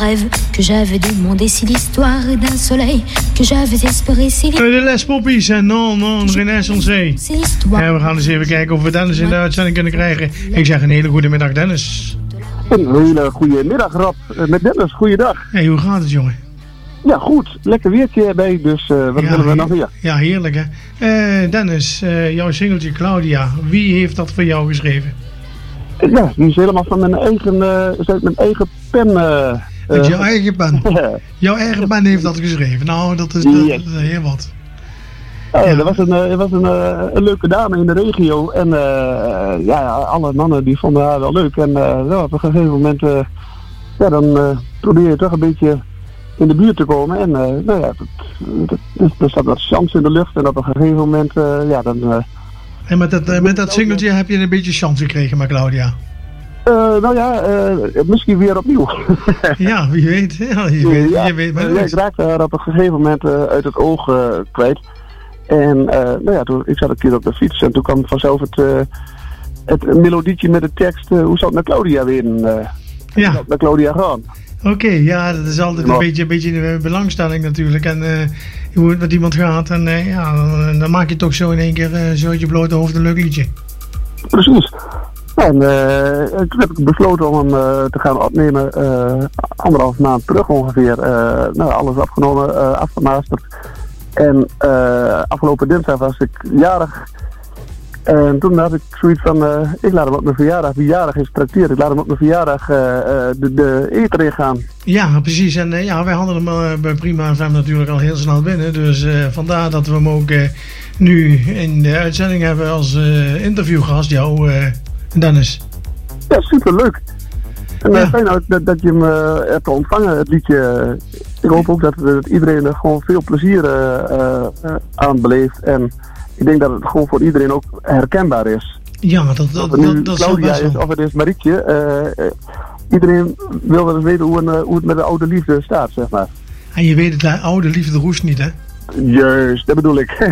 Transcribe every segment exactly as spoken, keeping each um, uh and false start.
rêve que j'avais demandé, si l'histoire d'un soleil que j'avais espéré, si de Les Poppies en Non Non Renaissance. Ja, we gaan eens even kijken of we Dennis in de uitzending kunnen krijgen. Ik zeg een hele goede middag, Dennis. Een hele goede middag, Rob. Met Dennis, goeiedag. Hey, hoe gaat het, jongen? Ja, goed. Lekker weertje erbij, dus uh, wat ja, willen we nog meer? Ja, heerlijk hè. Uh, Dennis, uh, jouw singeltje Claudia, wie heeft dat voor jou geschreven? Ja, die is helemaal van mijn eigen, uh, is uit mijn eigen pen. Uh, Met jouw eigen pen? Jouw eigen pen heeft dat geschreven. Nou, dat is, dat, yes. dat is heel wat. Ja, ja. Er was, een, er was een, een leuke dame in de regio en uh, ja, alle mannen die vonden haar wel leuk. En uh, ja, op een gegeven moment, uh, ja, dan uh, probeer je toch een beetje in de buurt te komen. En uh, nou ja, er staat wat chance in de lucht en op een gegeven moment, uh, ja, dan... Uh, en met dat, uh, met dat singeltje heb je een beetje chance gekregen met Claudia? Uh, nou ja, uh, misschien weer opnieuw. Ja, wie weet. Ja, je weet, ja, je weet maar ja, ik raakte haar op een gegeven moment uh, uit het oog uh, kwijt. En uh, nou ja, toen, ik zat een keer op de fiets en toen kwam vanzelf het, uh, het melodietje met de tekst, uh, hoe zal het naar Claudia weer? Uh, ja. Hoe zal het naar Claudia gaan? Oké, okay, ja, dat is altijd een beetje, een beetje een belangstelling natuurlijk. En uh, hoe het met iemand gaat. En uh, ja, dan, dan maak je toch zo in één keer uh, zo uit je blote hoofd een leuk liedje. Precies. En uh, toen heb ik besloten om hem uh, te gaan opnemen, uh, anderhalf maand terug ongeveer. Uh, nou, alles afgenomen, uh, afgemasterd. En uh, afgelopen dinsdag was ik jarig. En toen had ik zoiets van, uh, ik laat hem op mijn verjaardag, wie jarig is trakteerd, ik laat hem op mijn verjaardag uh, de, de eter in gaan. Ja, precies. En uh, ja, wij hadden hem uh, bij Prima F M natuurlijk al heel snel binnen. Dus uh, vandaar dat we hem ook uh, nu in de uitzending hebben als uh, interviewgast, jou, uh, Dennis. Ja, superleuk. En ja. uh, fijn dat, dat, dat je hem uh, hebt ontvangen, het liedje. Ik hoop ook dat, dat iedereen er gewoon veel plezier uh, uh, aan beleeft. En ik denk dat het gewoon voor iedereen ook herkenbaar is. Ja, dat, dat, of het nu dat, dat Claudia is, of het is Marietje. Uh, uh, iedereen wil wel eens weten hoe, een, hoe het met de oude liefde staat, zeg maar. En je weet het, de oude liefde roest niet, hè? Juist, dat bedoel ik.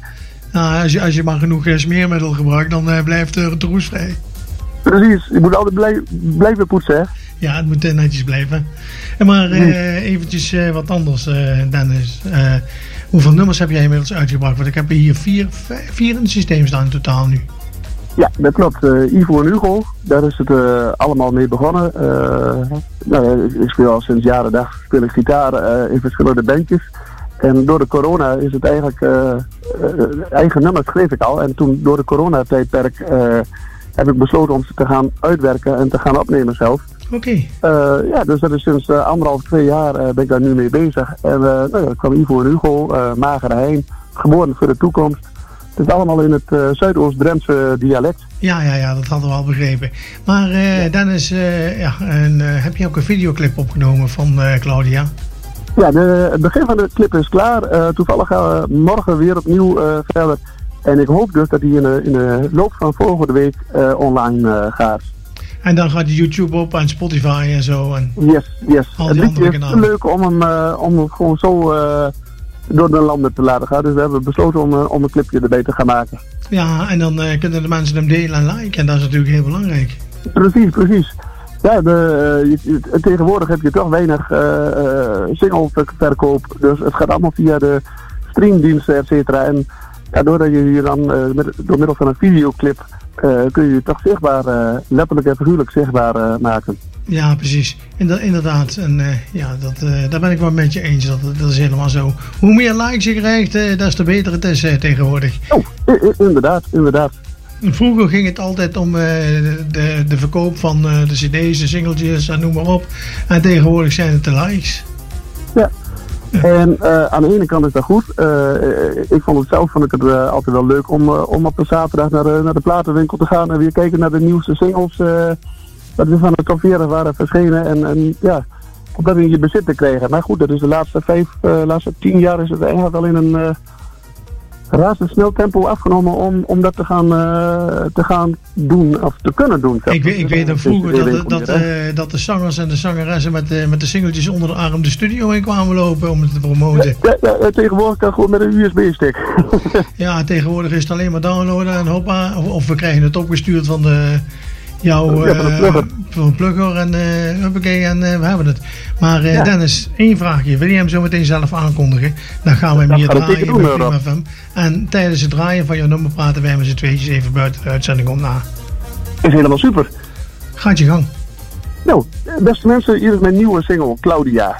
Nou, als je, als je maar genoeg smeermiddel gebruikt, dan uh, blijft uh, het roestvrij. Precies, je moet altijd blij, blijven poetsen, hè? Ja, het moet uh, netjes blijven. En maar uh, eventjes uh, wat anders, uh, Dennis. Uh, hoeveel nummers heb jij inmiddels uitgebracht? Want ik heb hier vier, vijf, vier in het systeem staan in totaal nu. Ja, dat klopt. Uh, Ivo en Hugo, daar is het uh, allemaal mee begonnen. Uh, nou, ik speel al sinds jaren dag speel ik gitaar uh, in verschillende bandjes. En door de corona is het eigenlijk, uh, uh, eigen nummers schreef ik al. En toen door de coronatijdperk uh, heb ik besloten om ze te gaan uitwerken en te gaan opnemen zelf. Oké. Okay. Uh, ja, dus dat is sinds uh, anderhalf, twee jaar uh, ben ik daar nu mee bezig. En uh, nou ja, kwam Ivo en Hugo, uh, Magere Hein, geboren voor de toekomst. Het is allemaal in het uh, Zuidoost-Drentse dialect. Ja, ja, ja, dat hadden we al begrepen. Maar uh, ja. Dennis, uh, ja, en, uh, heb je ook een videoclip opgenomen van uh, Claudia? Ja, de, het begin van de clip is klaar. Uh, toevallig gaan we morgen weer opnieuw uh, verder. En ik hoop dus dat die in de, in de loop van volgende week uh, online uh, gaat. En dan gaat YouTube op en Spotify en zo. En yes, yes. Al het die andere is kanalen. leuk om hem, uh, om hem gewoon zo uh, door de landen te laten gaan. Dus we hebben besloten om, uh, om een clipje erbij te gaan maken. Ja, en dan uh, kunnen de mensen hem delen en liken. En dat is natuurlijk heel belangrijk. Precies, precies. Ja, de, uh, je, tegenwoordig heb je toch weinig uh, uh, singleverkoop. Dus het gaat allemaal via de streamdiensten, et cetera. En ja, doordat je hier dan uh, met, door middel van een videoclip uh, kun je je toch zichtbaar, uh, letterlijk en figuurlijk zichtbaar uh, maken. Ja, precies. Inder- inderdaad. En uh, ja, dat, uh, daar ben ik wel met je eens. Dat, dat is helemaal zo. Hoe meer likes je krijgt, uh, des te beter het is uh, tegenwoordig. Oh, i- i- inderdaad, inderdaad. Vroeger ging het altijd om uh, de, de verkoop van uh, de cd's, de singeltjes en noem maar op. En tegenwoordig zijn het de likes. Ja. Ja. En uh, aan de ene kant is dat goed. Uh, ik vond het zelf vond ik het uh, altijd wel leuk om, uh, om op een zaterdag naar de, naar de platenwinkel te gaan en weer kijken naar de nieuwste singles uh, dat we van de top veertig waren verschenen. En, en ja, om dat in je bezit te krijgen. Maar goed, dat is de laatste vijf, uh, laatste tien jaar is het eigenlijk wel in een uh, razendsnel tempo afgenomen om, om dat te gaan, uh, te gaan doen, of te kunnen doen. Ik weet, ik weet nog vroeger dat, dat, dat, uh, dat de zangers en de zangeressen met, uh, met de singeltjes onder de arm de studio in kwamen lopen om het te promoten. Ja, ja, ja, tegenwoordig kan gewoon met een U S B-stick. Ja, tegenwoordig is het alleen maar downloaden en hoppa, of, of we krijgen het opgestuurd van de, jouw Ja, voor een plugger. uh, voor een plugger en uh, huppakee, en uh, we hebben het. Maar uh, Ja. Dennis, één vraagje. Wil je hem zo meteen zelf aankondigen? Dan gaan we hem Dat hier gaat ik draaien zeker doen, bij Rob. Prima F M. En tijdens het draaien van jouw nummer praten wij met z'n tweetjes even buiten de uitzending om na. Is helemaal super. Gaat je gang. Nou, beste mensen, hier is mijn nieuwe single, Claudia.